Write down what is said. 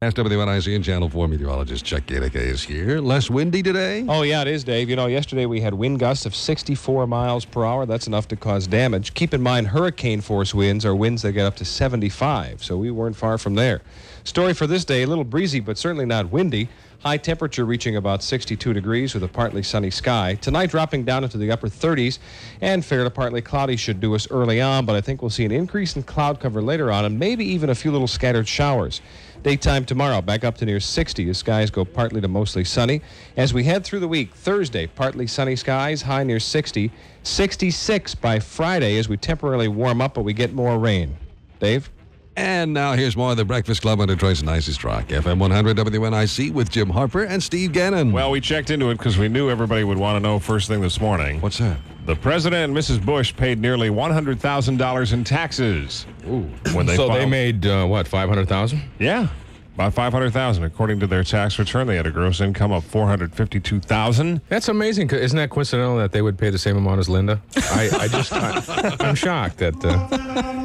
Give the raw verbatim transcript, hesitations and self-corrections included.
S W N I C and Channel four meteorologist Chuck Gatica is here. Less windy today? Oh, yeah, it is, Dave. You know, yesterday we had wind gusts of sixty-four miles per hour. That's enough to cause damage. Keep in mind, hurricane force winds are winds that get up to seventy-five, so we weren't far from there. Story for this day, a little breezy, but certainly not windy. High temperature reaching about sixty-two degrees with a partly sunny sky. Tonight dropping down into the upper thirties, and fair to partly cloudy should do us early on, but I think we'll see an increase in cloud cover later on, and maybe even a few little scattered showers. Daytime tomorrow, back up to near sixty. The skies go partly to mostly sunny. As we head through the week, Thursday, partly sunny skies, high near sixty. sixty-six by Friday as we temporarily warm up, but we get more rain. Dave? And now here's more of the Breakfast Club on Detroit's nicest rock. F M one hundred W N I C with Jim Harper and Steve Gannon. Well, we checked into it because we knew everybody would want to know first thing this morning. What's that? The president and Missus Bush paid nearly one hundred thousand dollars in taxes. Ooh. When they so filed. they made, uh, what, five hundred thousand dollars? Yeah, about five hundred thousand dollars. According to their tax return, they had a gross income of four hundred fifty-two thousand dollars. That's amazing. 'Cause isn't that coincidental that they would pay the same amount as Linda? I, I just, I, I'm shocked that... Uh,